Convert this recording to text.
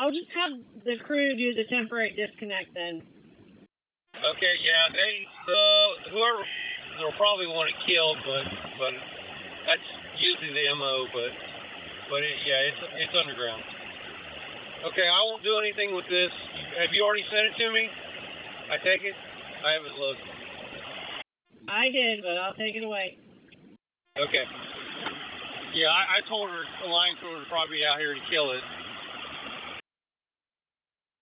I'll just have the crew do the temporary disconnect then. Okay, yeah, whoever will probably want it killed, but that's usually the MO. But it's underground. Okay, I won't do anything with this. Have you already sent it to me? I take it. I haven't looked. I did, but I'll take it away. Okay. Yeah, I told her the line crew would probably be out here to kill it.